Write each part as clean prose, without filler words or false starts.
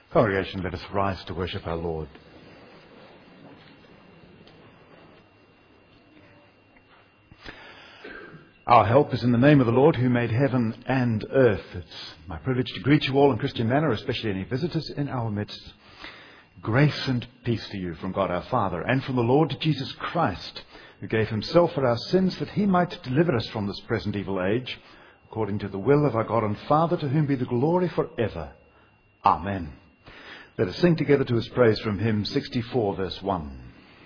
Congregation, let us rise to worship our Lord. Our help is in the name of the Lord who made heaven and earth. It's my privilege to greet you all in Christian manner, especially any visitors in our midst. Grace and peace to you from God our Father and from the Lord Jesus Christ, who gave himself for our sins that he might deliver us from this present evil age, according to the will of our God and Father, to whom be the glory forever. Amen. Let us sing together to his praise from hymn 64, verse 1.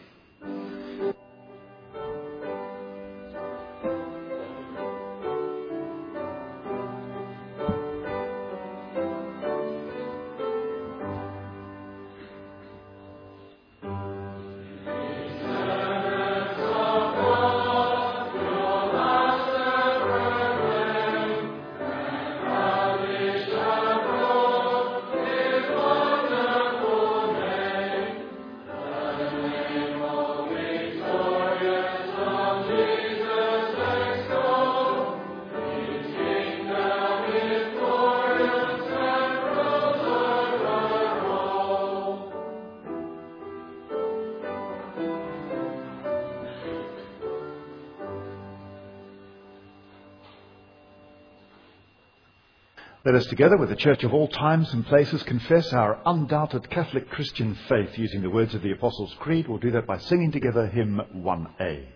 Let us together with the Church of all times and places confess our undoubted Catholic Christian faith using the words of the Apostles' Creed. We'll do that by singing together hymn 1A.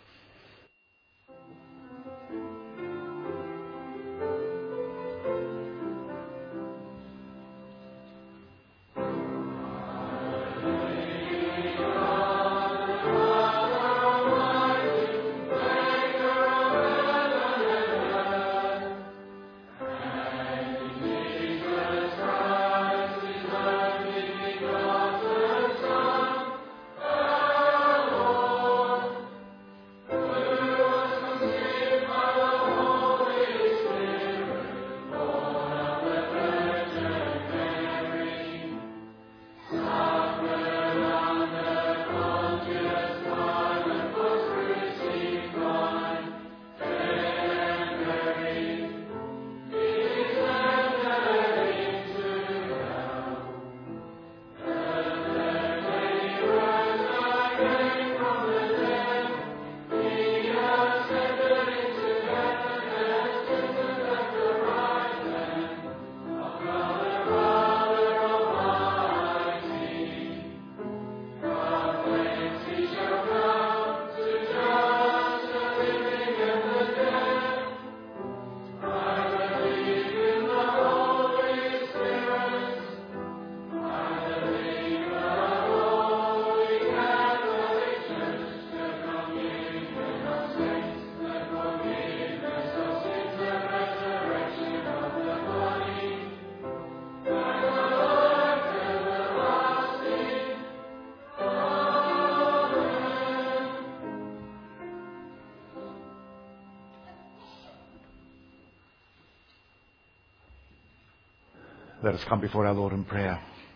Let us come before our Lord in prayer.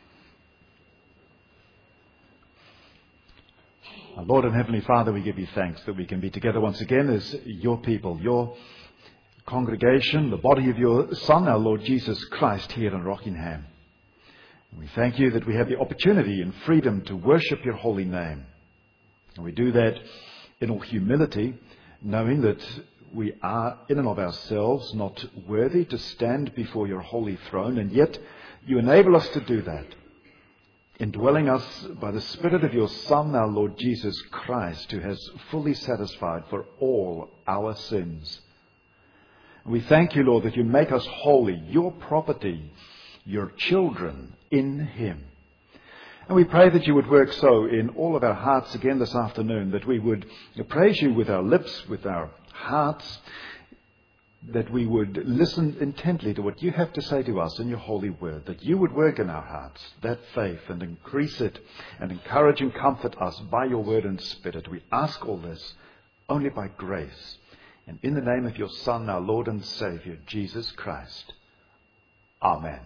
Our Lord and Heavenly Father, we give you thanks that we can be together once again as your people, your congregation, the body of your Son, our Lord Jesus Christ, here in Rockingham. And we thank you that we have the opportunity and freedom to worship your holy name. And we do that in all humility, knowing that we are in and of ourselves not worthy to stand before your holy throne, and yet you enable us to do that, indwelling us by the Spirit of your Son, our Lord Jesus Christ, who has fully satisfied for all our sins. We thank you, Lord, that you make us holy, your property, your children in him. And we pray that you would work so in all of our hearts again this afternoon, that we would praise you with our lips, with our hearts, that we would listen intently to what you have to say to us in your holy word, that you would work in our hearts that faith and increase it and encourage and comfort us by your word and Spirit. We ask all this only by grace and in the name of your Son, our Lord and Saviour, Jesus Christ. Amen.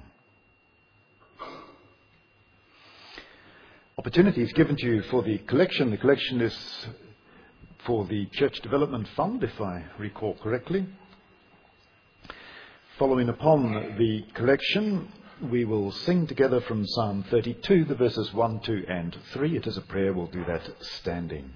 Opportunity is given to you for the collection. The collection is for the Church Development Fund, if I recall correctly. Following upon the collection, we will sing together from Psalm 32, the verses 1, 2 and 3. It is a prayer. We'll do that standing.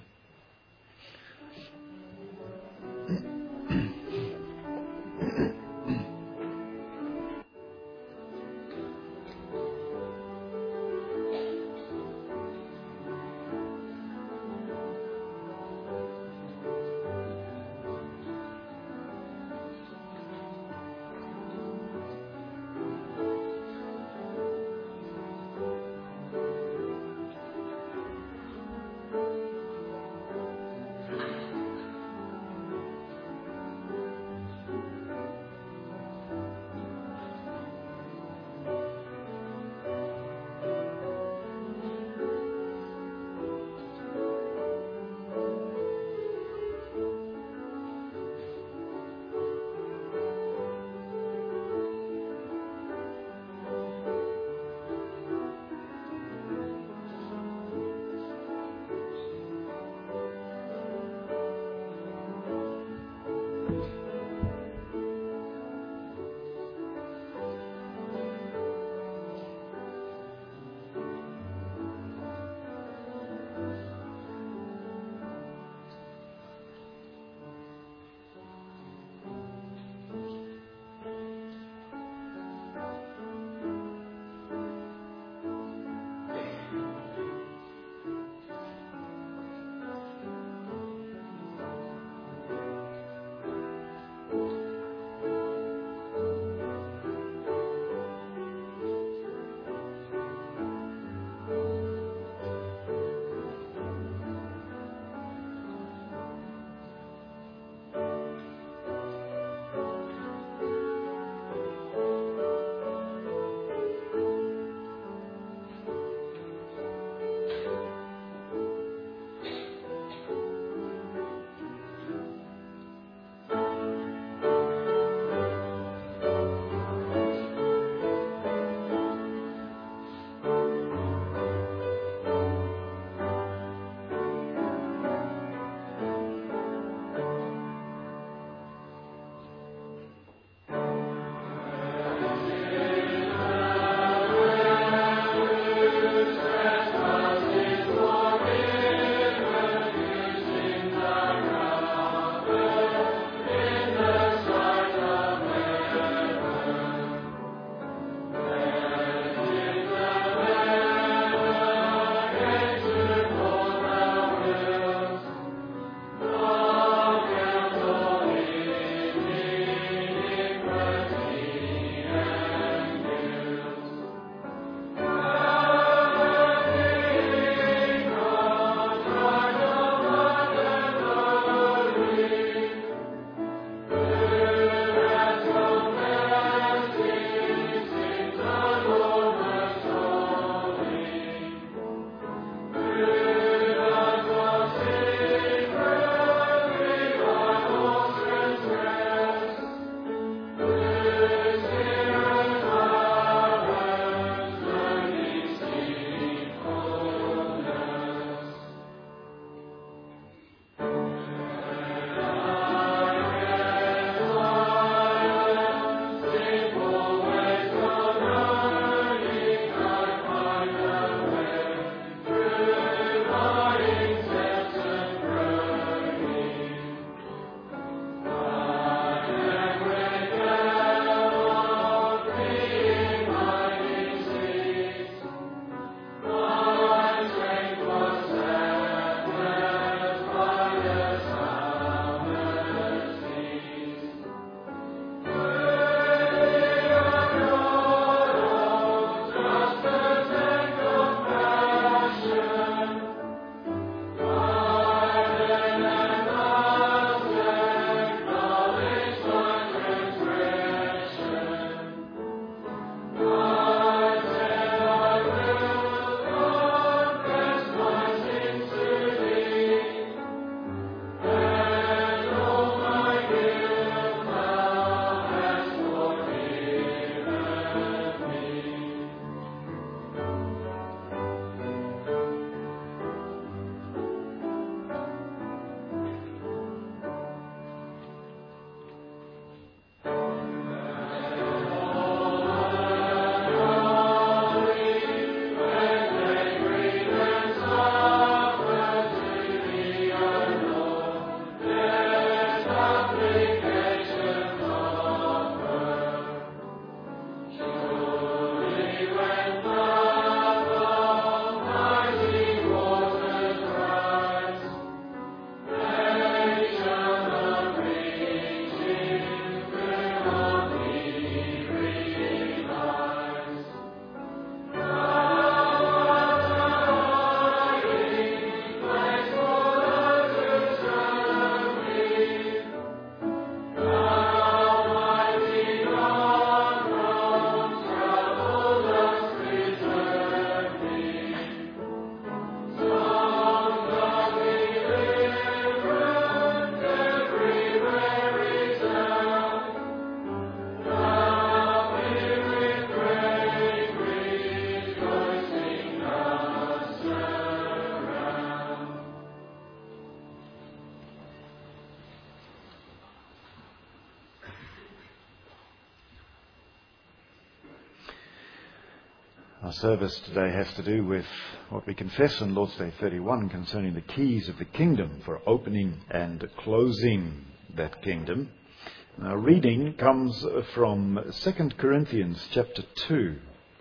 Our service today has to do with what we confess on Lord's Day 31 concerning the keys of the kingdom for opening and closing that kingdom. Our reading comes from 2 Corinthians chapter 2.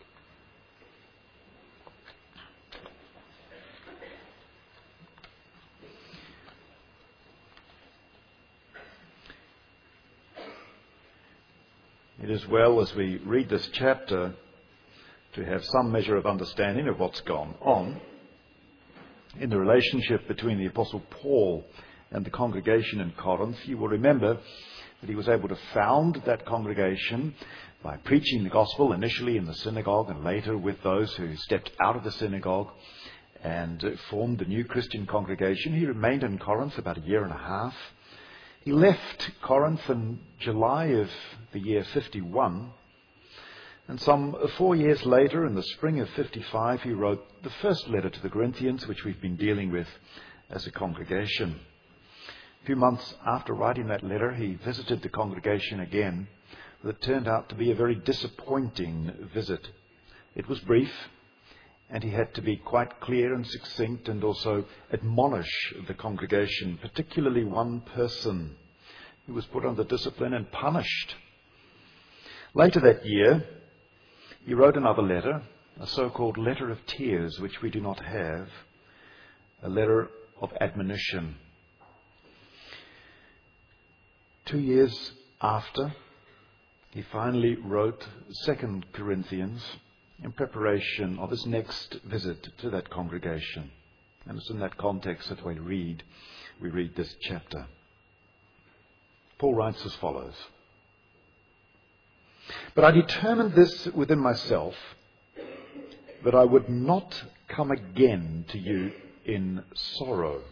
It is well, as we read this chapter, to have some measure of understanding of what's gone on in the relationship between the Apostle Paul and the congregation in Corinth. You will remember that he was able to found that congregation by preaching the gospel initially in the synagogue and later with those who stepped out of the synagogue and formed the new Christian congregation. He remained in Corinth about a year and a half. He left Corinth in July of the year 51. And some 4 years later, in the spring of 55, he wrote the first letter to the Corinthians, which we've been dealing with as a congregation. A few months after writing that letter, he visited the congregation again. That turned out to be a very disappointing visit. It was brief, and he had to be quite clear and succinct and also admonish the congregation, particularly one person who was put under discipline and punished. Later that year, he wrote another letter, a so-called letter of tears, which we do not have, a letter of admonition. 2 years after, he finally wrote 2 Corinthians in preparation of his next visit to that congregation. And it's in that context that we read this chapter. Paul writes as follows: "But I determined this within myself, that I would not come again to you in sorrow.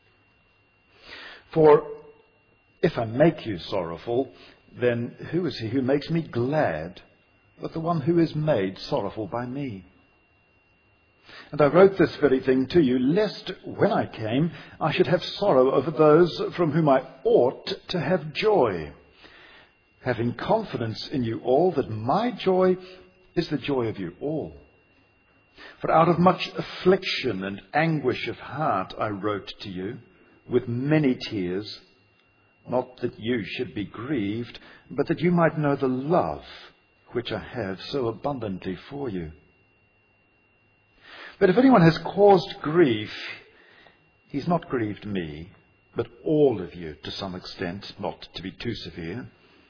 For if I make you sorrowful, then who is he who makes me glad but the one who is made sorrowful by me? And I wrote this very thing to you, lest when I came I should have sorrow over those from whom I ought to have joy, having confidence in you all that my joy is the joy of you all. For out of much affliction and anguish of heart I wrote to you with many tears, not that you should be grieved, but that you might know the love which I have so abundantly for you. But if anyone has caused grief, he's not grieved me, but all of you to some extent, not to be too severe.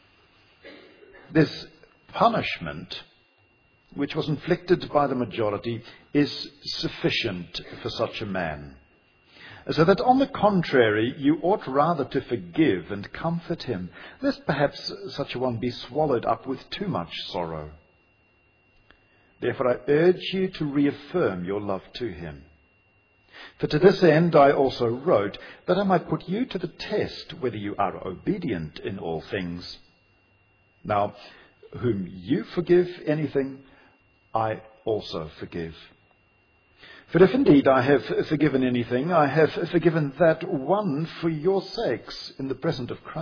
This punishment, which was inflicted by the majority, is sufficient for such a man. So that on the contrary, you ought rather to forgive and comfort him, lest perhaps such a one be swallowed up with too much sorrow. Therefore I urge you to reaffirm your love to him. For to this end I also wrote, that I might put you to the test whether you are obedient in all things. Now, whom you forgive anything, I also forgive. For if indeed I have forgiven anything, I have forgiven that one for your sakes in the presence of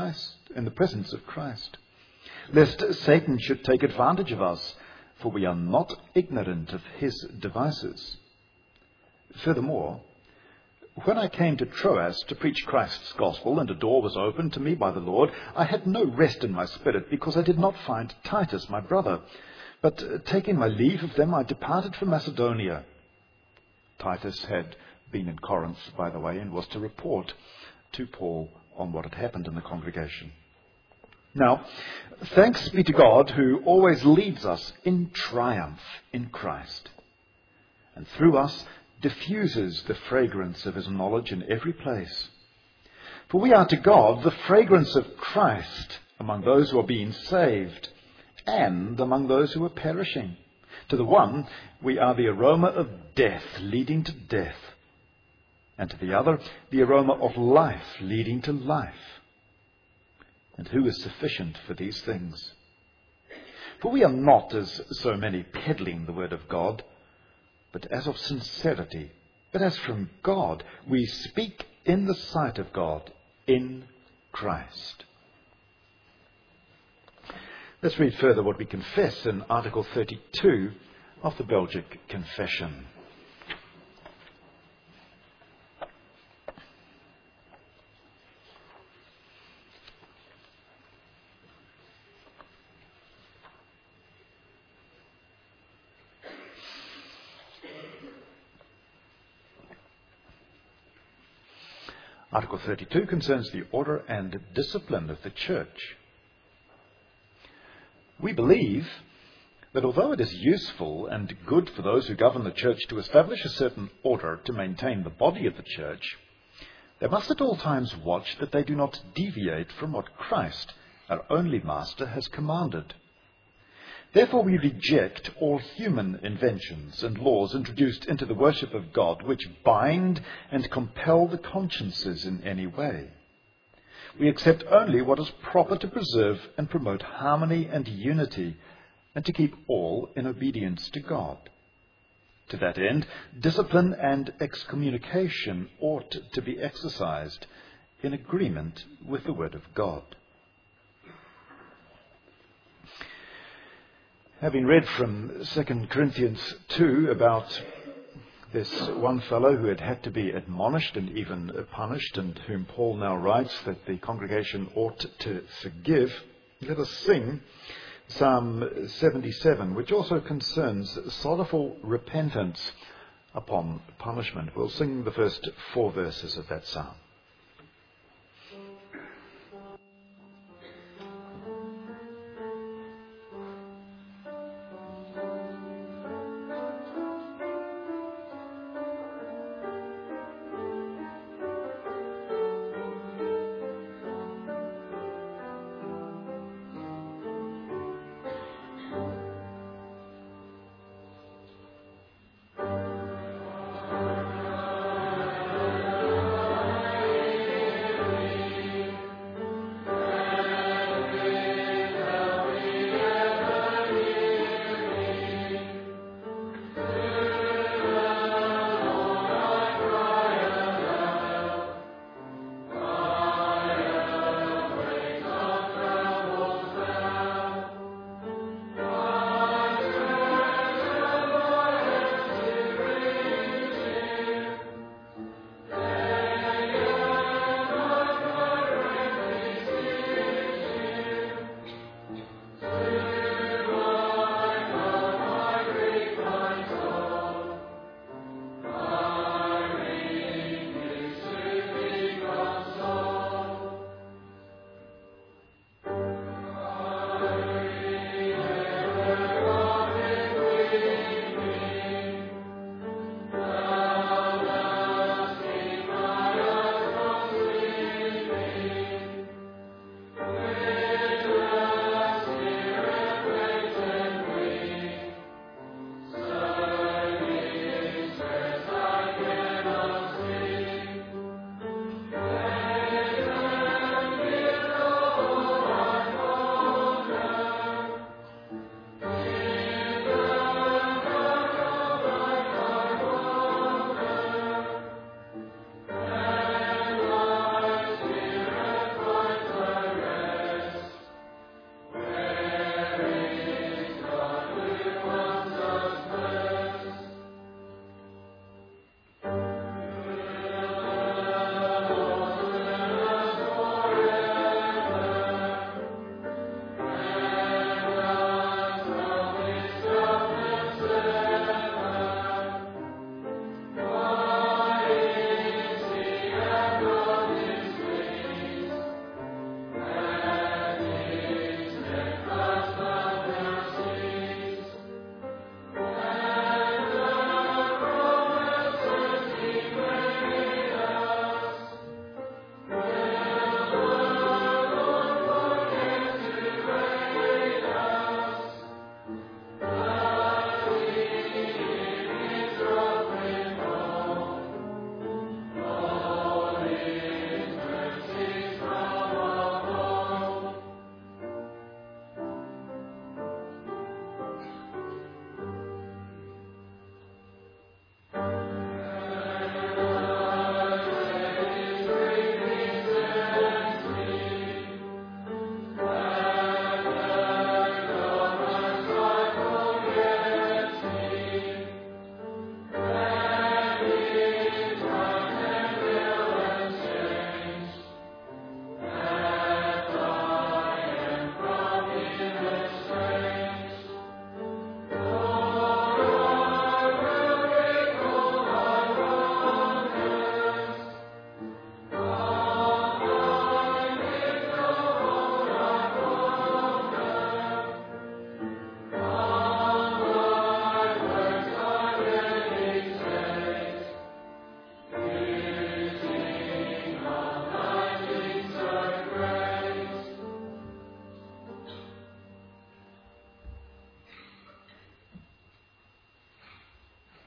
Christ, lest Satan should take advantage of us, for we are not ignorant of his devices. Furthermore, when I came to Troas to preach Christ's gospel, and a door was opened to me by the Lord, I had no rest in my spirit, because I did not find Titus my brother. But taking my leave of them, I departed for Macedonia. Titus had been in Corinth, by the way, and was to report to Paul on what had happened in the congregation. Now, thanks be to God, who always leads us in triumph in Christ, and through us diffuses the fragrance of his knowledge in every place. For we are to God the fragrance of Christ among those who are being saved and among those who are perishing. To the one, we are the aroma of death leading to death, and to the other, the aroma of life leading to life. And who is sufficient for these things? For we are not, as so many, peddling the word of God, but as of sincerity, but as from God, we speak in the sight of God, in Christ. Let's read further what we confess in Article 32 of the Belgic Confession. Article 32 concerns the order and discipline of the Church. We believe that although it is useful and good for those who govern the Church to establish a certain order to maintain the body of the Church, they must at all times watch that they do not deviate from what Christ, our only Master, has commanded. Therefore we reject all human inventions and laws introduced into the worship of God which bind and compel the consciences in any way. We accept only what is proper to preserve and promote harmony and unity, and to keep all in obedience to God. To that end, discipline and excommunication ought to be exercised in agreement with the Word of God. Having read from 2 Corinthians 2 about this one fellow who had to be admonished and even punished, and whom Paul now writes that the congregation ought to forgive, let us sing Psalm 77, which also concerns sorrowful repentance upon punishment. We'll sing the first 4 verses of that psalm.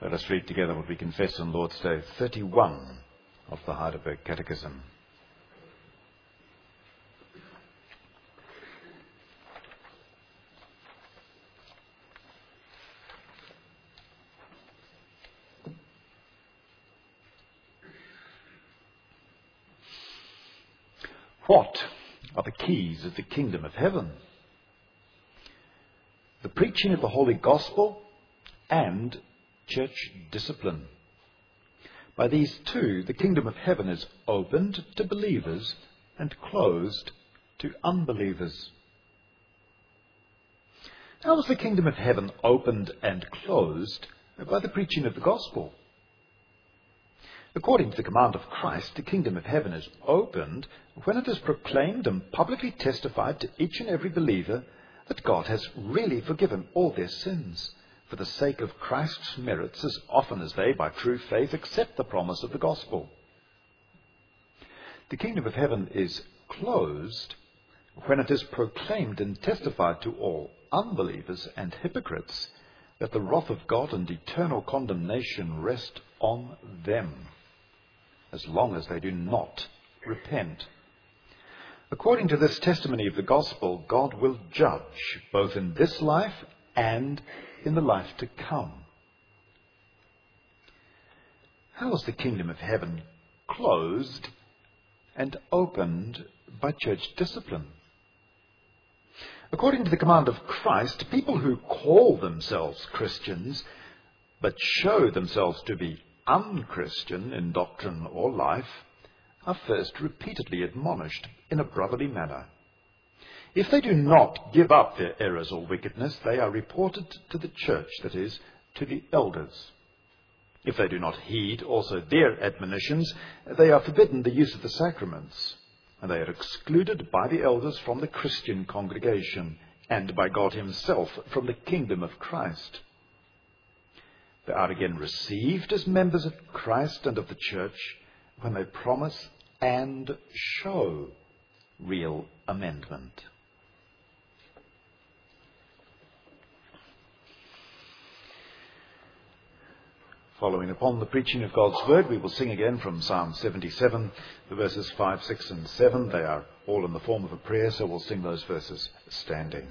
Let us read together what we confess on Lord's Day 31 of the Heidelberg Catechism. What are the keys of the kingdom of heaven? The preaching of the Holy Gospel and church discipline. By these two, the kingdom of heaven is opened to believers and closed to unbelievers. How is the kingdom of heaven opened and closed? By the preaching of the gospel. According to the command of Christ, the kingdom of heaven is opened when it is proclaimed and publicly testified to each and every believer that God has really forgiven all their sins for the sake of Christ's merits, as often as they, by true faith, accept the promise of the gospel. The kingdom of heaven is closed when it is proclaimed and testified to all unbelievers and hypocrites that the wrath of God and eternal condemnation rest on them, as long as they do not repent. According to this testimony of the gospel, God will judge both in this life and in the life to come. How is the kingdom of heaven closed and opened by church discipline? According to the command of Christ, people who call themselves Christians but show themselves to be unchristian in doctrine or life are first repeatedly admonished in a brotherly manner. If they do not give up their errors or wickedness, they are reported to the church, that is, to the elders. If they do not heed also their admonitions, they are forbidden the use of the sacraments, and they are excluded by the elders from the Christian congregation and by God himself from the kingdom of Christ. They are again received as members of Christ and of the church when they promise and show real amendment. Following upon the preaching of God's word, we will sing again from Psalm 77, the verses 5, 6 and 7. They are all in the form of a prayer, so we'll sing those verses standing.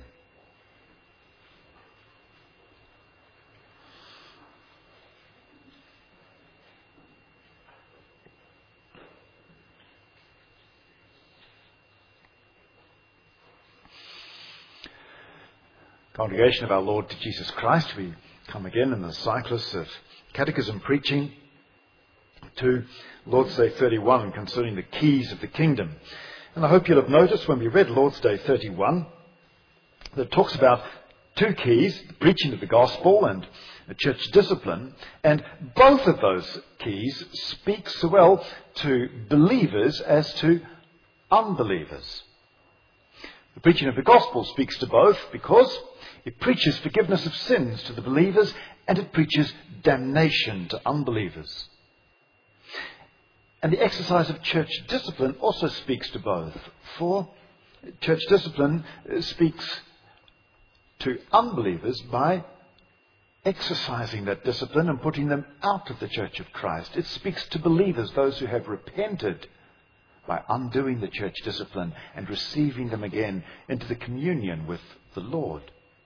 Congregation of our Lord Jesus Christ, we come again in the cyclus of catechism preaching to Lord's Day 31 concerning the keys of the kingdom. And I hope you'll have noticed when we read Lord's Day 31 that it talks about two keys, the preaching of the gospel and church discipline, and both of those keys speak so well to believers as to unbelievers. The preaching of the gospel speaks to both because it preaches forgiveness of sins to the believers and it preaches damnation to unbelievers. And the exercise of church discipline also speaks to both. For church discipline speaks to unbelievers by exercising that discipline and putting them out of the church of Christ. It speaks to believers, those who have repented, by undoing the church discipline and receiving them again into the communion with the Lord.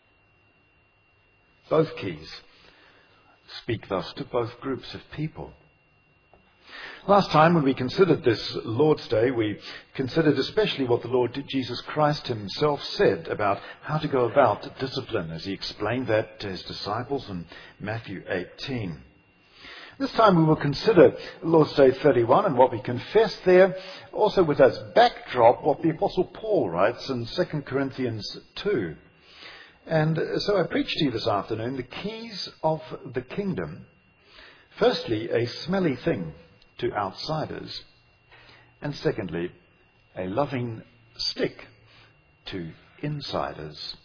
Both keys speak thus to both groups of people. Last time when we considered this Lord's Day, we considered especially what the Lord Jesus Christ himself said about how to go about discipline, as he explained that to his disciples in Matthew 18. This time we will consider Lord's Day 31 and what we confess there, also with as backdrop what the Apostle Paul writes in 2 Corinthians 2. And so I preach to you this afternoon the keys of the kingdom. Firstly, a smelly thing to outsiders. And secondly, a loving stick to insiders.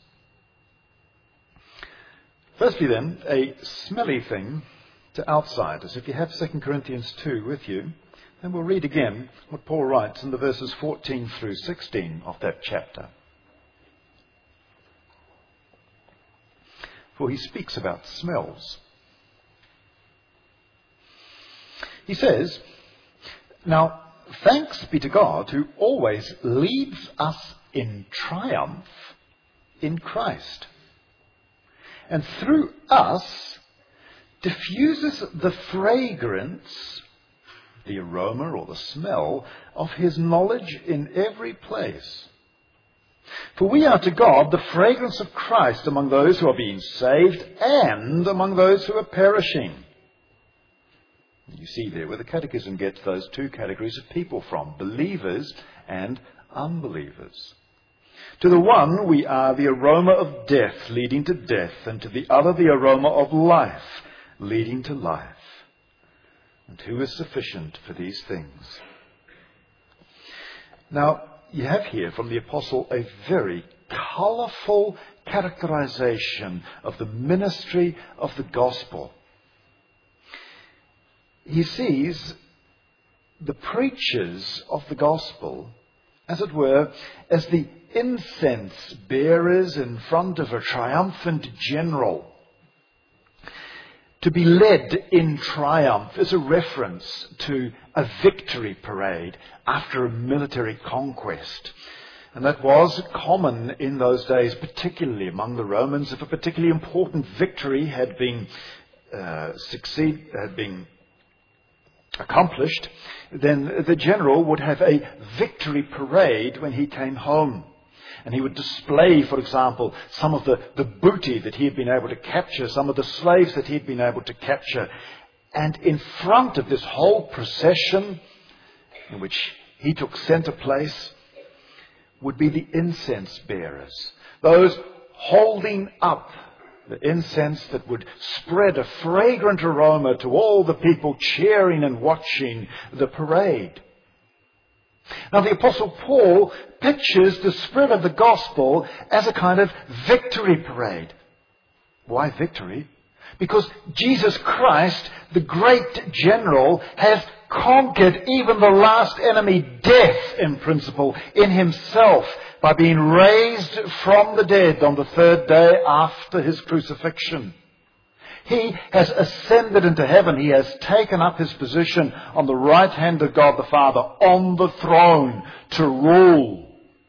Firstly then, a smelly thing to outsiders. If you have 2 Corinthians 2 with you, then we'll read again what Paul writes in the verses 14 through 16 of that chapter. For he speaks about smells. He says, "Now, thanks be to God who always leads us in triumph in Christ, and through us diffuses the fragrance, the aroma or the smell of his knowledge in every place. For we are to God the fragrance of Christ among those who are being saved and among those who are perishing." You see there where the Catechism gets those two categories of people from, believers and unbelievers. To the one we are the aroma of death leading to death, and to the other the aroma of life leading to life. And who is sufficient for these things? Now, you have here from the Apostle a very colourful characterization of the ministry of the gospel. He sees the preachers of the gospel, as it were, as the incense bearers in front of a triumphant general. To be led in triumph is a reference to a victory parade after a military conquest. And that was common in those days, particularly among the Romans. If a particularly important victory had been accomplished, then the general would have a victory parade when he came home. And he would display, for example, some of the booty that he had been able to capture, some of the slaves that he had been able to capture. And in front of this whole procession, in which he took center place, would be the incense bearers. Those holding up the incense that would spread a fragrant aroma to all the people cheering and watching the parade. Now, the Apostle Paul pictures the spread of the gospel as a kind of victory parade. Why victory? Because Jesus Christ, the great general, has conquered even the last enemy, death in principle, in himself, by being raised from the dead on the third day after his crucifixion. He has ascended into heaven. He has taken up his position on the right hand of God the Father, on the throne, to rule.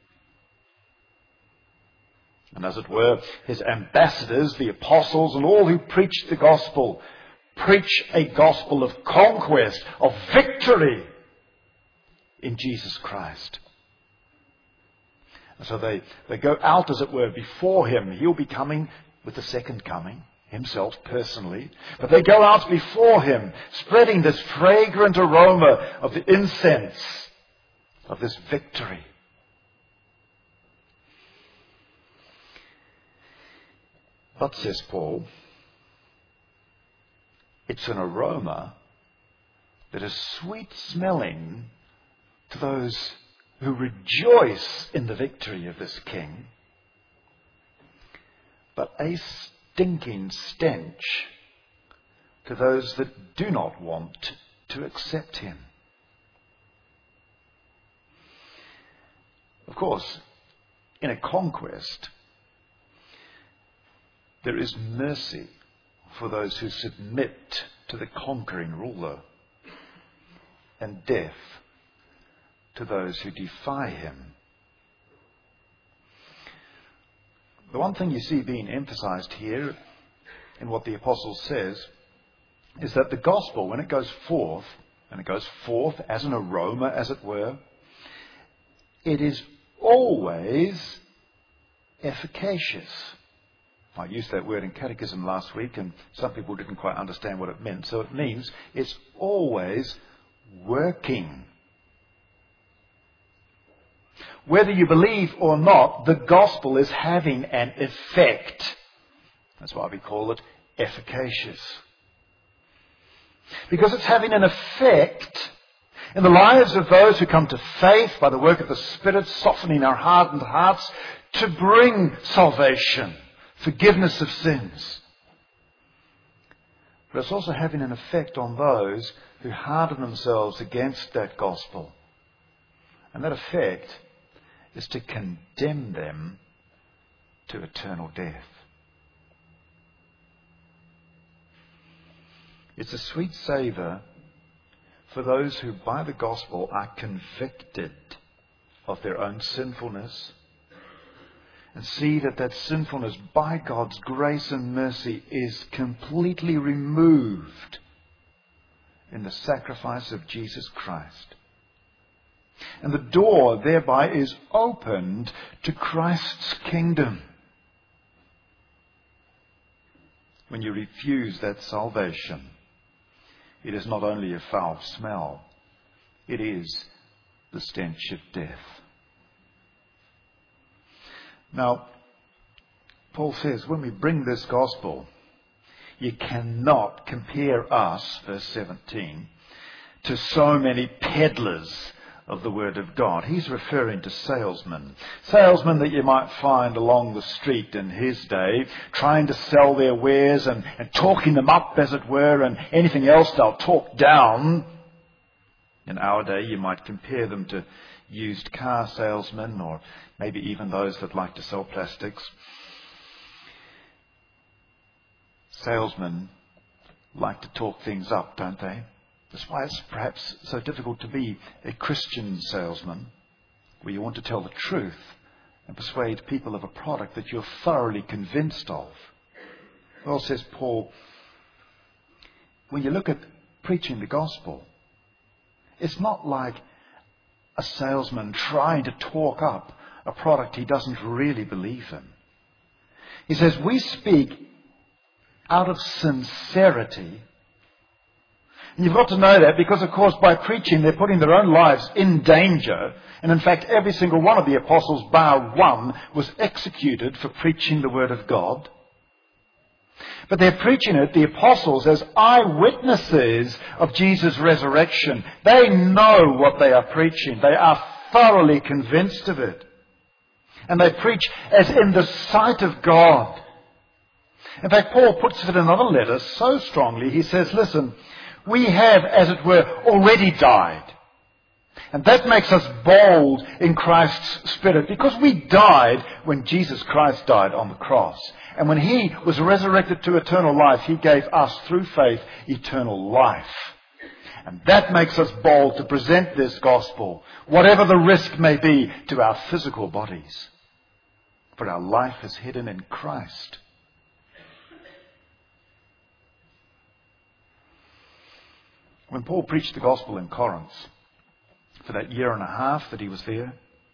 And as it were, his ambassadors, the apostles, and all who preach the gospel, preach a gospel of conquest, of victory in Jesus Christ. And so they go out, as it were, before him. He'll be coming with the second coming, himself personally. But they go out before him, spreading this fragrant aroma of the incense, of this victory. But, says Paul, it's an aroma that is sweet smelling to those who rejoice in the victory of this king, but a stinking stench to those that do not want to accept him. Of course, in a conquest, there is mercy for those who submit to the conquering ruler, and death to those who defy him. The one thing you see being emphasized here in what the apostle says is that the gospel, when it goes forth, and it goes forth as an aroma, as it were, it is always efficacious. I used that word in catechism last week, and some people didn't quite understand what it meant. So it means it's always working. Whether you believe or not, the gospel is having an effect. That's why we call it efficacious. Because it's having an effect in the lives of those who come to faith by the work of the Spirit, softening our hardened hearts to bring salvation, forgiveness of sins. But it's also having an effect on those who harden themselves against that gospel. And that effect is to condemn them to eternal death. It's a sweet savour for those who by the gospel are convicted of their own sinfulness and see that that sinfulness by God's grace and mercy is completely removed in the sacrifice of Jesus Christ. And the door thereby is opened to Christ's kingdom. When you refuse that salvation, it is not only a foul smell, it is the stench of death. Now, Paul says, when we bring this gospel, you cannot compare us, verse 17, to so many peddlers of the Word of God. He's referring to salesmen. Salesmen that you might find along the street in his day, trying to sell their wares and talking them up, as it were, and anything else they'll talk down. In our day, you might compare them to used car salesmen, or maybe even those that like to sell plastics. Salesmen like to talk things up, don't they? That's why it's perhaps so difficult to be a Christian salesman, where you want to tell the truth and persuade people of a product that you're thoroughly convinced of. Well, says Paul, when you look at preaching the gospel, it's not like a salesman trying to talk up a product he doesn't really believe in. He says, we speak out of sincerity. And you've got to know that because, of course, by preaching, they're putting their own lives in danger. And in fact, every single one of the apostles, bar one, was executed for preaching the Word of God. But they're preaching it, the apostles, as eyewitnesses of Jesus' resurrection. They know what they are preaching. They are thoroughly convinced of it. And they preach as in the sight of God. In fact, Paul puts it in another letter so strongly. He says, listen, we have, as it were, already died. And that makes us bold in Christ's Spirit, because we died when Jesus Christ died on the cross. And when He was resurrected to eternal life, He gave us, through faith, eternal life. And that makes us bold to present this gospel, whatever the risk may be, to our physical bodies. For our life is hidden in Christ. When Paul preached the gospel in Corinth, for that year and a half that he was there,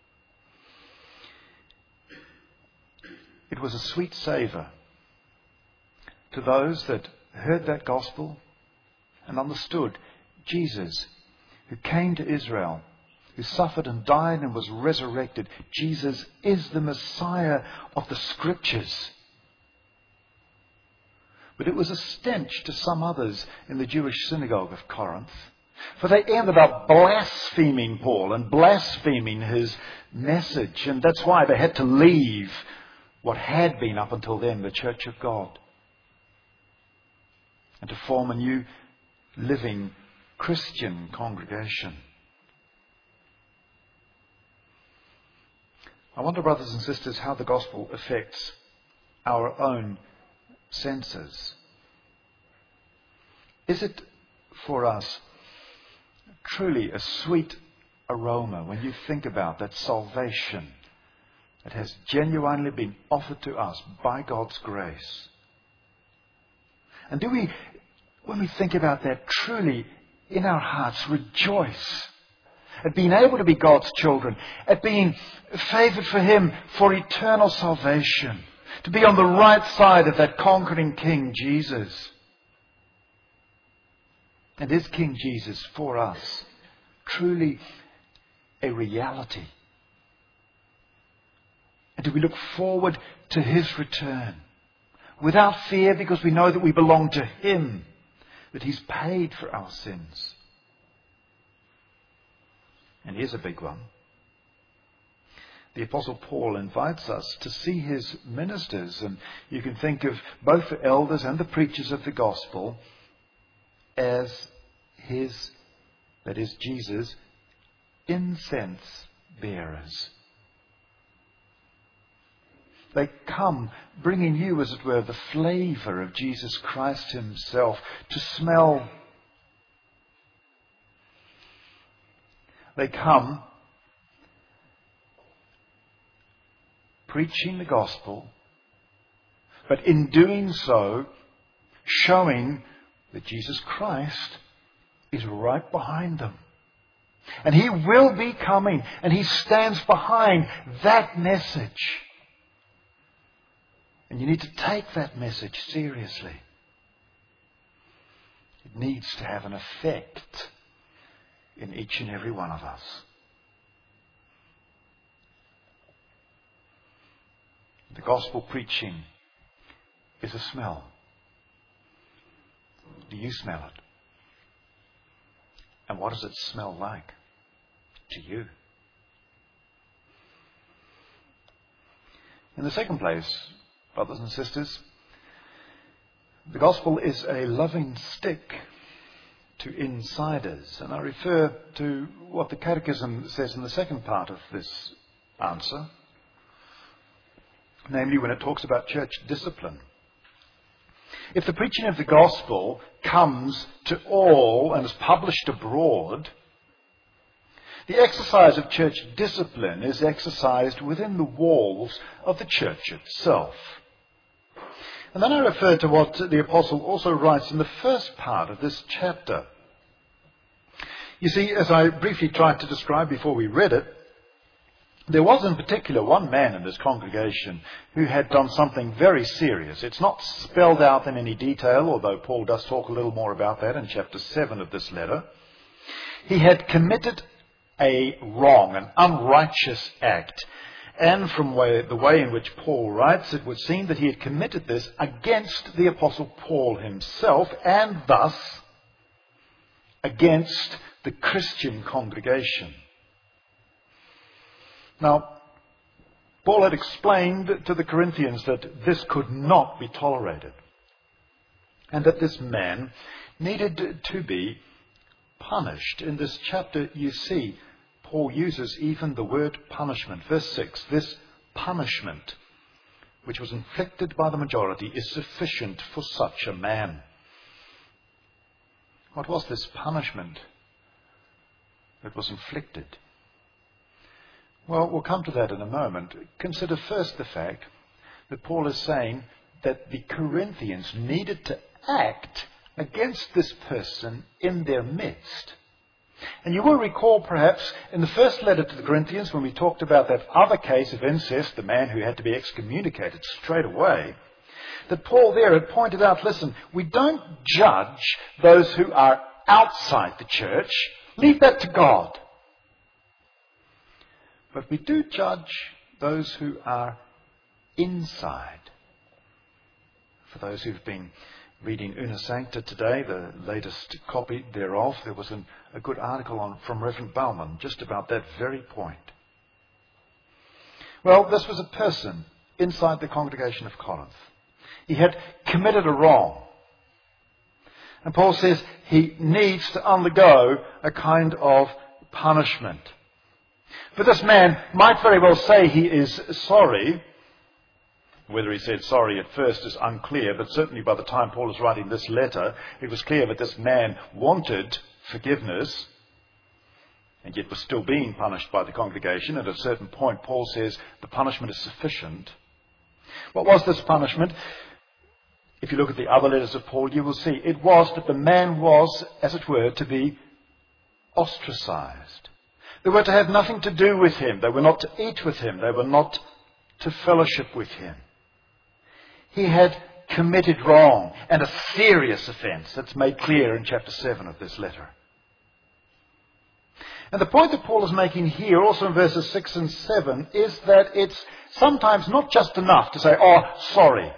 it was a sweet savour to those that heard that gospel and understood Jesus, who came to Israel, who suffered and died and was resurrected. Jesus is the Messiah of the Scriptures. But it was a stench to some others in the Jewish synagogue of Corinth. For they ended up blaspheming Paul and blaspheming his message. And that's why they had to leave what had been up until then the Church of God. And to form a new living Christian congregation. I wonder, brothers and sisters, how the gospel affects our own senses. Is it for us truly a sweet aroma when you think about that salvation that has genuinely been offered to us by God's grace? And do we, when we think about that, truly in our hearts rejoice at being able to be God's children, at being favoured for Him for eternal salvation, to be on the right side of that conquering King Jesus? And is King Jesus for us truly a reality? And do we look forward to His return without fear, because we know that we belong to Him, that He's paid for our sins? And here's a big one. The Apostle Paul invites us to see his ministers, and you can think of both the elders and the preachers of the gospel as his, that is Jesus, incense bearers. They come bringing you, as it were, the flavour of Jesus Christ Himself to smell. They come preaching the gospel, but in doing so, showing that Jesus Christ is right behind them. And He will be coming, and He stands behind that message. And you need to take that message seriously. It needs to have an effect in each and every one of us. The gospel preaching is a smell. Do you smell it? And what does it smell like to you? In the second place, brothers and sisters, the gospel is a loving stick to insiders. And I refer to what the Catechism says in the second part of this answer, namely when it talks about church discipline. If the preaching of the gospel comes to all and is published abroad, the exercise of church discipline is exercised within the walls of the church itself. And then I refer to what the Apostle also writes in the first part of this chapter. You see, as I briefly tried to describe before we read it, there was in particular one man in this congregation who had done something very serious. It's not spelled out in any detail, although Paul does talk a little more about that in chapter 7 of this letter. He had committed a wrong, an unrighteous act. And from the way in which Paul writes, it would seem that he had committed this against the Apostle Paul himself, and thus against the Christian congregation. Now, Paul had explained to the Corinthians that this could not be tolerated, and that this man needed to be punished. In this chapter, you see, Paul uses even the word punishment. Verse 6, this punishment, which was inflicted by the majority, is sufficient for such a man. What was this punishment that was inflicted? Well, we'll come to that in a moment. Consider first the fact that Paul is saying that the Corinthians needed to act against this person in their midst. And you will recall perhaps in the first letter to the Corinthians when we talked about that other case of incest, the man who had to be excommunicated straight away, that Paul there had pointed out, listen, we don't judge those who are outside the church. Leave that to God. But we do judge those who are inside. For those who've been reading Una Sancta today, the latest copy thereof, there was a good article from Reverend Bauman just about that very point. Well, this was a person inside the congregation of Corinth. He had committed a wrong. And Paul says he needs to undergo a kind of punishment. But this man might very well say he is sorry. Whether he said sorry at first is unclear, but certainly by the time Paul is writing this letter, it was clear that this man wanted forgiveness, and yet was still being punished by the congregation. At a certain point, Paul says the punishment is sufficient. What was this punishment? If you look at the other letters of Paul, you will see it was that the man was, as it were, to be ostracized. They were to have nothing to do with him. They were not to eat with him. They were not to fellowship with him. He had committed wrong, and a serious offence that's made clear in chapter 7 of this letter. And the point that Paul is making here, also in verses 6 and 7, is that it's sometimes not just enough to say, oh, sorry.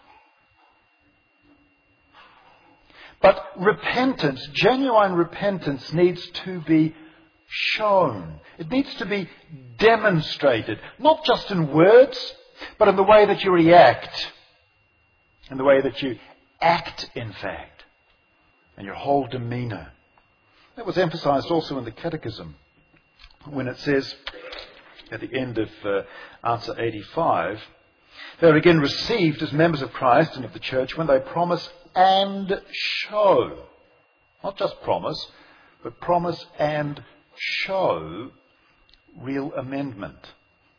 But repentance, genuine repentance, needs to be shown. It needs to be demonstrated, not just in words, but in the way that you react, in the way that you act, in fact, and your whole demeanour. That was emphasized also in the Catechism when it says at the end of answer 85, they are again received as members of Christ and of the church when they promise and show. Not just promise, but promise and show real amendment.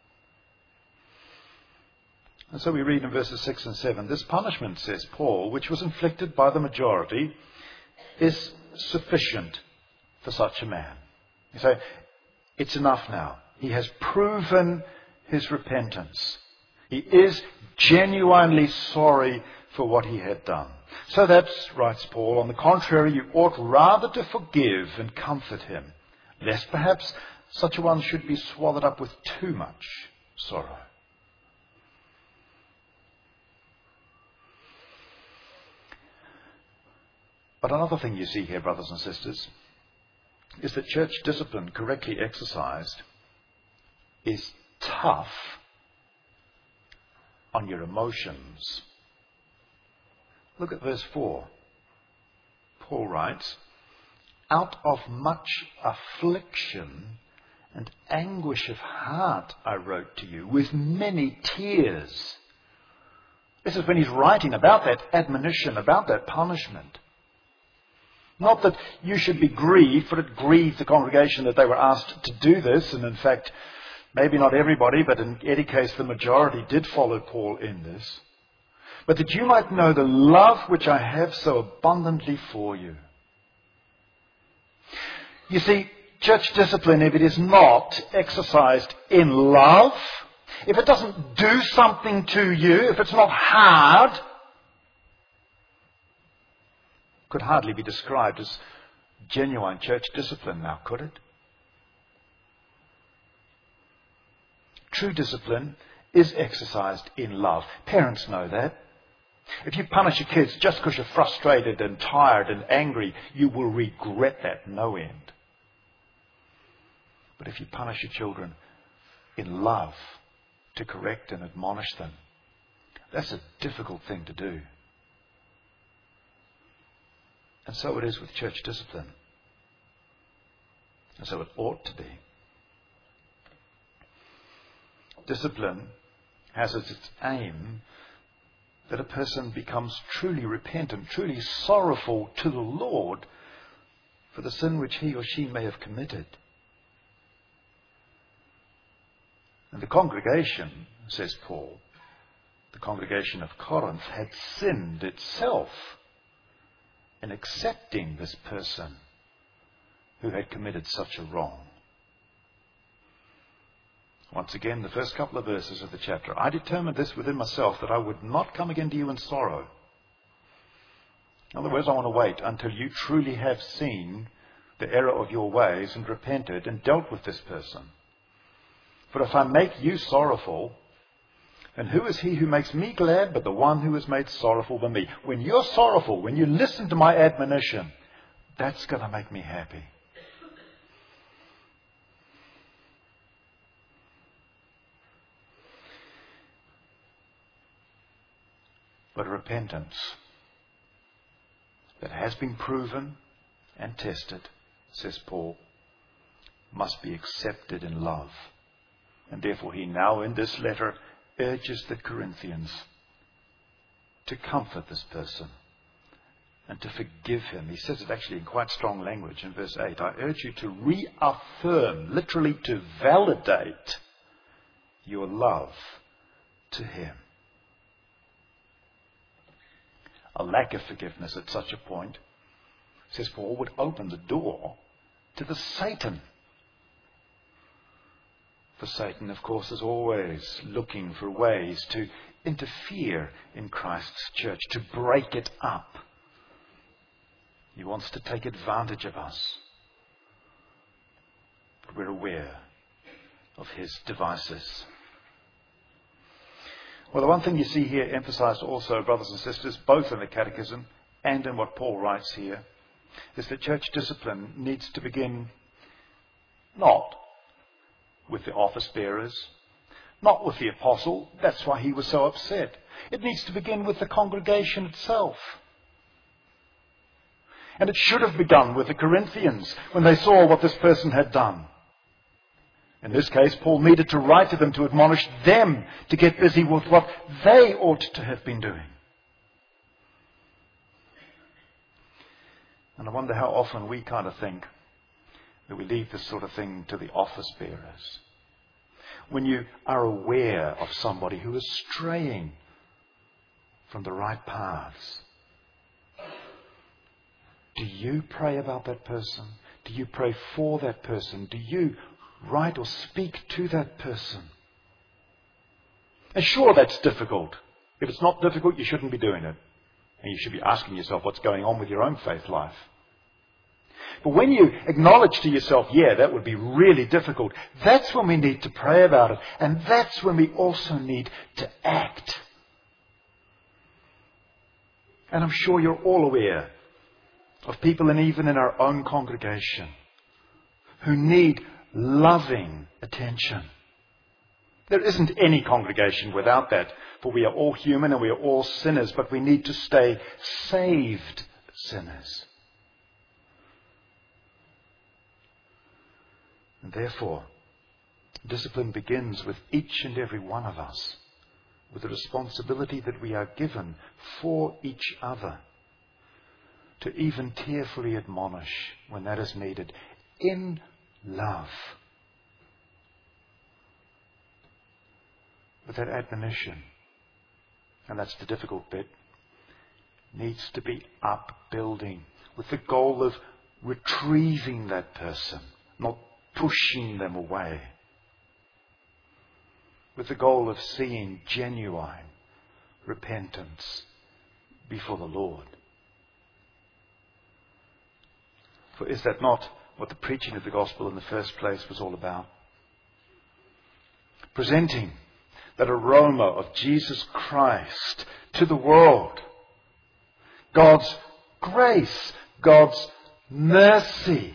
And so we read in verses 6 and 7, this punishment, says Paul, which was inflicted by the majority, is sufficient for such a man. You say, it's enough now. He has proven his repentance. He is genuinely sorry for what he had done. So that, writes Paul, on the contrary, you ought rather to forgive and comfort him, lest perhaps such a one should be swallowed up with too much sorrow. But another thing you see here, brothers and sisters, is that church discipline correctly exercised is tough on your emotions. Look at verse 4. Paul writes, out of much affliction and anguish of heart I wrote to you with many tears. This is when he's writing about that admonition, about that punishment. Not that you should be grieved, for it grieved the congregation that they were asked to do this. And in fact, maybe not everybody, but in any case the majority did follow Paul in this. But that you might know the love which I have so abundantly for you. You see, church discipline, if it is not exercised in love, if it doesn't do something to you, if it's not hard, could hardly be described as genuine church discipline now, could it? True discipline is exercised in love. Parents know that. If you punish your kids just because you're frustrated and tired and angry, you will regret that no end. But if you punish your children in love to correct and admonish them, that's a difficult thing to do. And so it is with church discipline. And so it ought to be. Discipline has as its aim that a person becomes truly repentant, truly sorrowful to the Lord for the sin which he or she may have committed. And the congregation, says Paul, the congregation of Corinth had sinned itself in accepting this person who had committed such a wrong. Once again, the first couple of verses of the chapter. I determined this within myself, that I would not come again to you in sorrow. In other words, I want to wait until you truly have seen the error of your ways and repented and dealt with this person. For if I make you sorrowful, and who is he who makes me glad but the one who is made sorrowful by me? When you're sorrowful, when you listen to my admonition, that's going to make me happy. But repentance that has been proven and tested, says Paul, must be accepted in love. And therefore he now in this letter urges the Corinthians to comfort this person and to forgive him. He says it actually in quite strong language in verse 8. I urge you to reaffirm, literally to validate your love to him. A lack of forgiveness at such a point, says Paul, would open the door to the Satan. For Satan, of course, is always looking for ways to interfere in Christ's church, to break it up. He wants to take advantage of us. But we're aware of his devices. Well, the one thing you see here emphasized also, brothers and sisters, both in the Catechism and in what Paul writes here, is that church discipline needs to begin not with the office bearers, not with the apostle. That's why he was so upset. It needs to begin with the congregation itself. And it should have begun with the Corinthians when they saw what this person had done. In this case, Paul needed to write to them to admonish them to get busy with what they ought to have been doing. And I wonder how often we kind of think that we leave this sort of thing to the office bearers. When you are aware of somebody who is straying from the right paths, do you pray about that person? Do you pray for that person? Do you write or speak to that person? And sure, that's difficult. If it's not difficult, you shouldn't be doing it. And you should be asking yourself what's going on with your own faith life. But when you acknowledge to yourself, yeah, that would be really difficult, that's when we need to pray about it. And that's when we also need to act. And I'm sure you're all aware of people, and even in our own congregation, who need loving attention. There isn't any congregation without that, for we are all human and we are all sinners, but we need to stay saved sinners. And therefore, discipline begins with each and every one of us, with the responsibility that we are given for each other, to even tearfully admonish when that is needed, in love. But that admonition, and that's the difficult bit, needs to be upbuilding, with the goal of retrieving that person, not pushing them away, with the goal of seeing genuine repentance before the Lord. For is that not what the preaching of the gospel in the first place was all about? Presenting that aroma of Jesus Christ to the world. God's grace, God's mercy,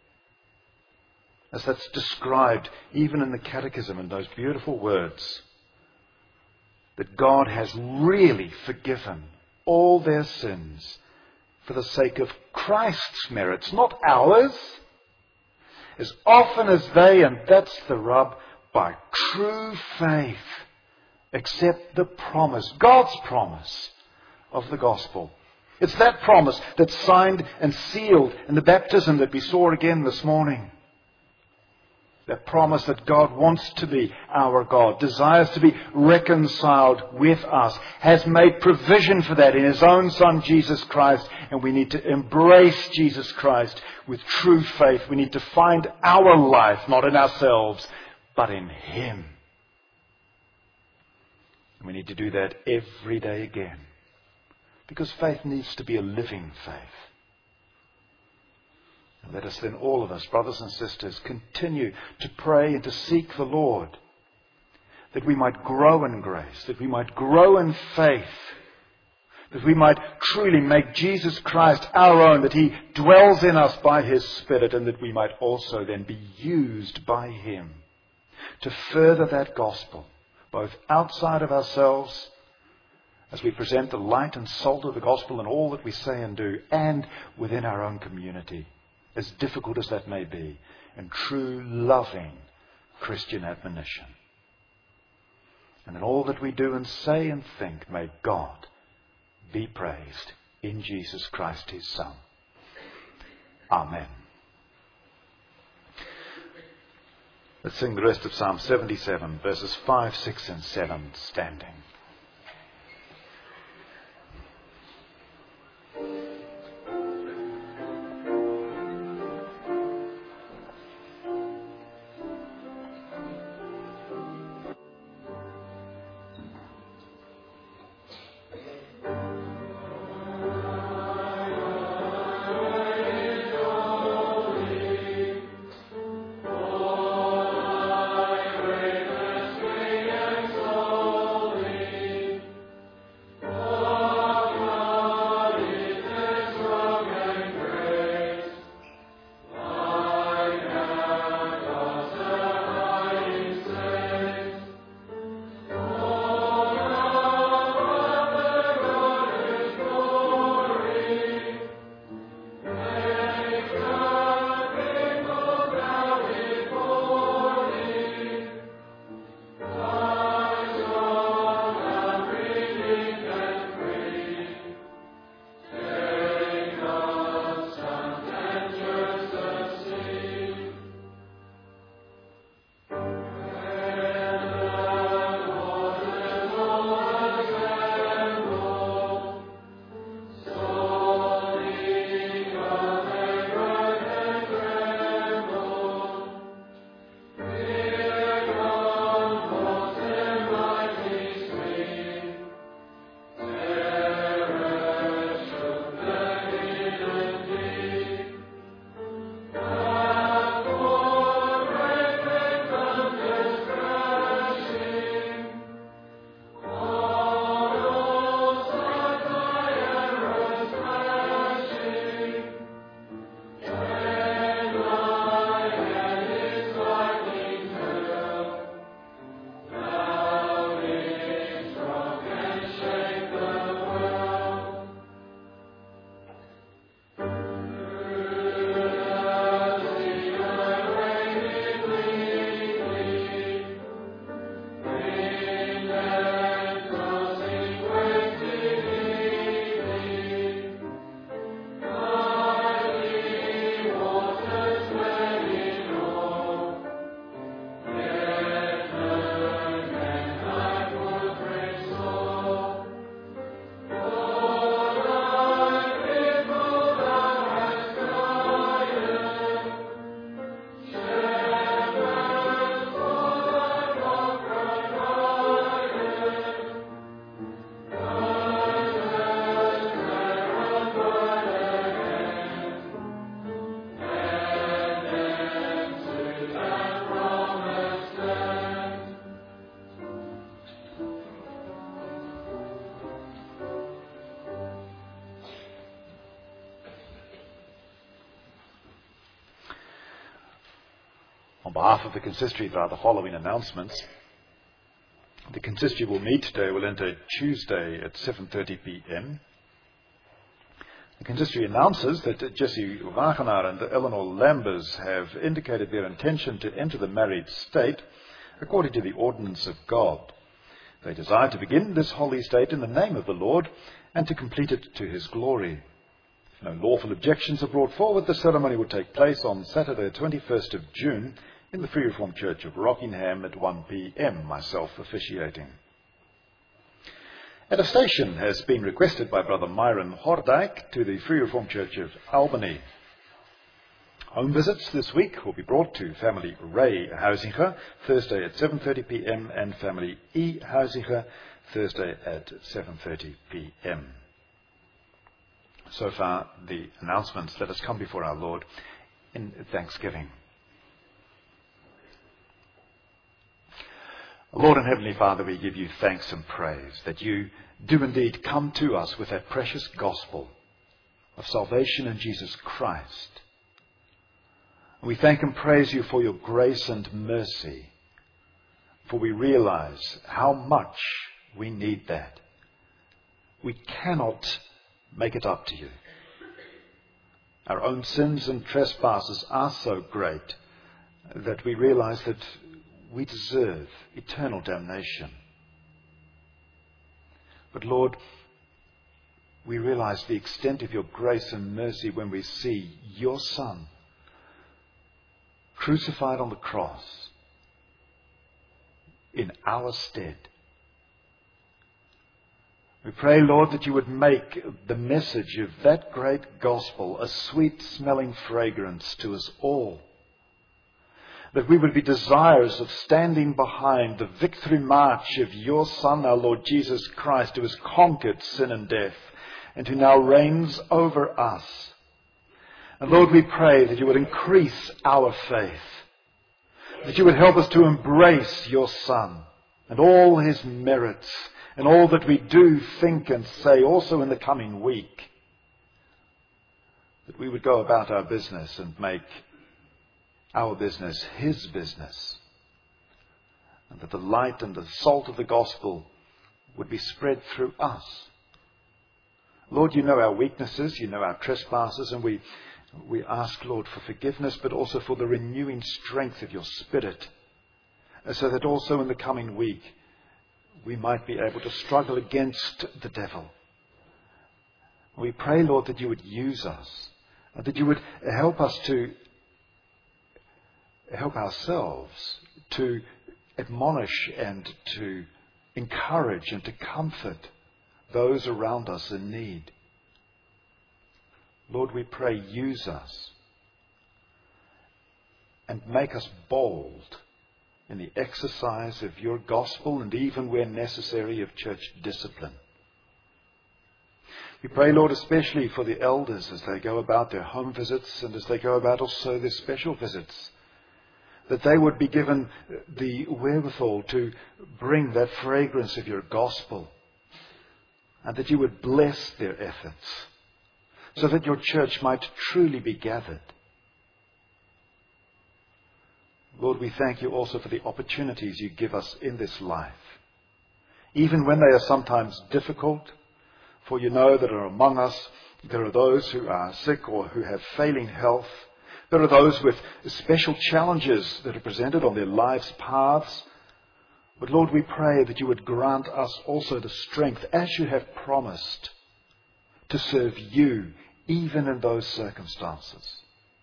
as that's described even in the Catechism in those beautiful words, that God has really forgiven all their sins for the sake of Christ's merits, not ours. As often as they, and that's the rub, by true faith accept the promise, God's promise of the gospel. It's that promise that's signed and sealed in the baptism that we saw again this morning. That promise that God wants to be our God, desires to be reconciled with us, has made provision for that in His own Son, Jesus Christ. And we need to embrace Jesus Christ with true faith. We need to find our life, not in ourselves, but in Him. And we need to do that every day again. Because faith needs to be a living faith. And let us then, all of us, brothers and sisters, continue to pray and to seek the Lord, that we might grow in grace, that we might grow in faith, that we might truly make Jesus Christ our own, that He dwells in us by His Spirit, and that we might also then be used by Him to further that gospel, both outside of ourselves, as we present the light and salt of the gospel in all that we say and do, and within our own community, as difficult as that may be, in true, loving Christian admonition. And in all that we do and say and think, may God be praised in Jesus Christ, His Son. Amen. Let's sing the rest of Psalm 77, verses 5, 6 and 7, standing. On behalf of the consistory, there are the following announcements. The consistory will meet today, will enter Tuesday at 7:30 p.m. The consistory announces that Jesse Wagenaar and Eleanor Lambers have indicated their intention to enter the married state according to the ordinance of God. They desire to begin this holy state in the name of the Lord and to complete it to his glory. If no lawful objections are brought forward, the ceremony will take place on Saturday, 21st of June, in the Free Reformed Church of Rockingham at 1 p.m, myself officiating. Attestation has been requested by Brother Myron Hordijk to the Free Reformed Church of Albany. Home visits this week will be brought to family Ray Huizinga, Thursday at 7:30 p.m, and family E. Huizinga, Thursday at 7:30 p.m. So far, the announcements. Let us come before our Lord in thanksgiving. Lord and Heavenly Father, we give you thanks and praise that you do indeed come to us with that precious gospel of salvation in Jesus Christ. We thank and praise you for your grace and mercy, for we realize how much we need that. We cannot make it up to you. Our own sins and trespasses are so great that we realize that we deserve eternal damnation. But Lord, we realize the extent of your grace and mercy when we see your Son crucified on the cross in our stead. We pray, Lord, that you would make the message of that great gospel a sweet-smelling fragrance to us all. That we would be desirous of standing behind the victory march of your Son, our Lord Jesus Christ, who has conquered sin and death and who now reigns over us. And Lord, we pray that you would increase our faith, that you would help us to embrace your Son and all his merits and all that we do, think and say also in the coming week. That we would go about our business and make our business his business, and that the light and the salt of the gospel would be spread through us. Lord, you know our weaknesses, you know our trespasses, and we ask, Lord, for forgiveness, but also for the renewing strength of your Spirit, so that also in the coming week we might be able to struggle against the devil. We pray, Lord, that you would use us, and that you would help us to help ourselves to admonish and to encourage and to comfort those around us in need. Lord, we pray, use us and make us bold in the exercise of your gospel and even where necessary of church discipline. We pray, Lord, especially for the elders as they go about their home visits and as they go about also their special visits, that they would be given the wherewithal to bring that fragrance of your gospel, and that you would bless their efforts, so that your church might truly be gathered. Lord, we thank you also for the opportunities you give us in this life, even when they are sometimes difficult, for you know that are among us, there are those who are sick or who have failing health. There are those with special challenges that are presented on their life's paths. But Lord, we pray that you would grant us also the strength, as you have promised, to serve you even in those circumstances.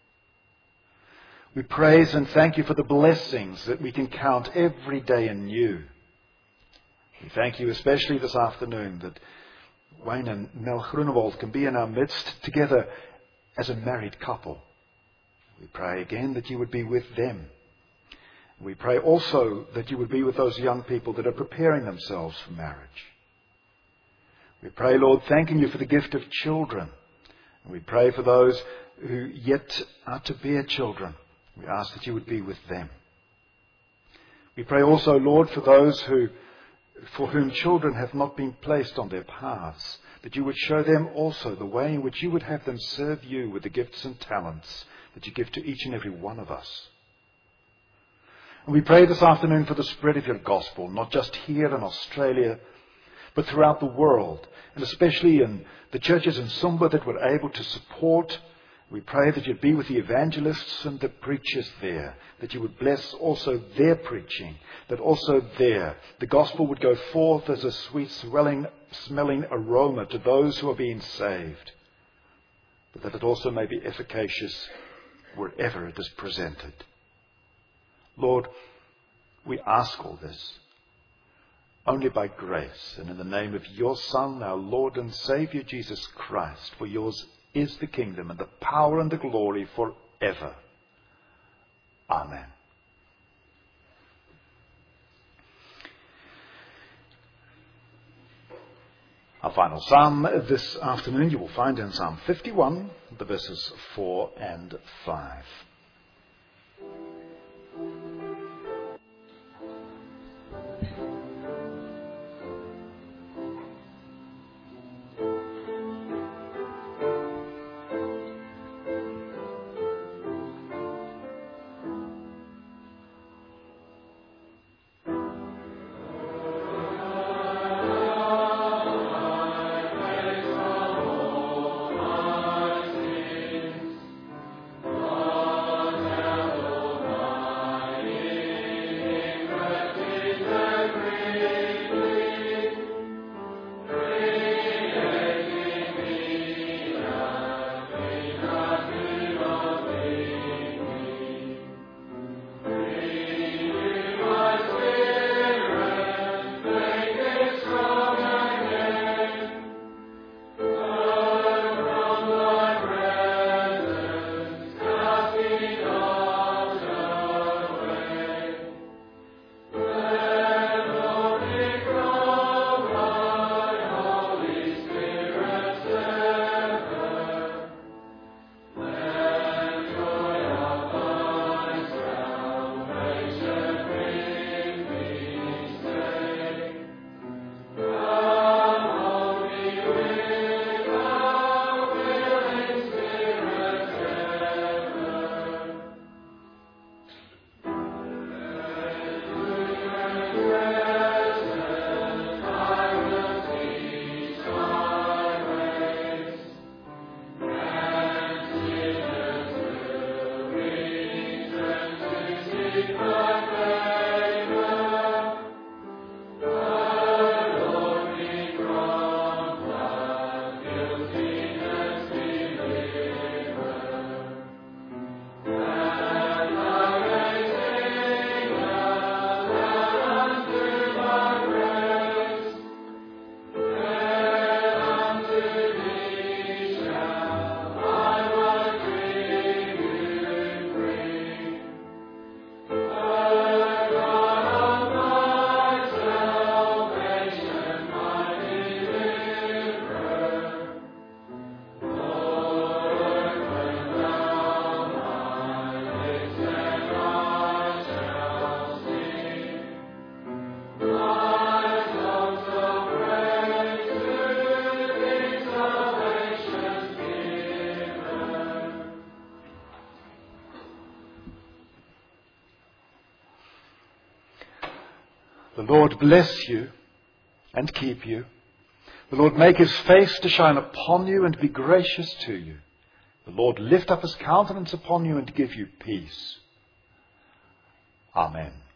We praise and thank you for the blessings that we can count every day in you. We thank you especially this afternoon that Wayne and Mel Groenewald can be in our midst together as a married couple. We pray again that you would be with them. We pray also that you would be with those young people that are preparing themselves for marriage. We pray, Lord, thanking you for the gift of children. And we pray for those who yet are to bear children. We ask that you would be with them. We pray also, Lord, for those for whom children have not been placed on their paths, that you would show them also the way in which you would have them serve you with the gifts and talents that you give to each and every one of us. And we pray this afternoon for the spread of your gospel, not just here in Australia, but throughout the world, and especially in the churches in Sumba that we're able to support. We pray that you'd be with the evangelists and the preachers there, that you would bless also their preaching, that also there the gospel would go forth as a sweet smelling aroma to those who are being saved, but that it also may be efficacious wherever it is presented. Lord, we ask all this only by grace and in the name of your Son, our Lord and Saviour, Jesus Christ, for yours is the kingdom and the power and the glory forever. Amen. Our final psalm this afternoon you will find in Psalm 51, the verses 4 and 5. The Lord bless you and keep you. The Lord make his face to shine upon you and be gracious to you. The Lord lift up his countenance upon you and give you peace. Amen.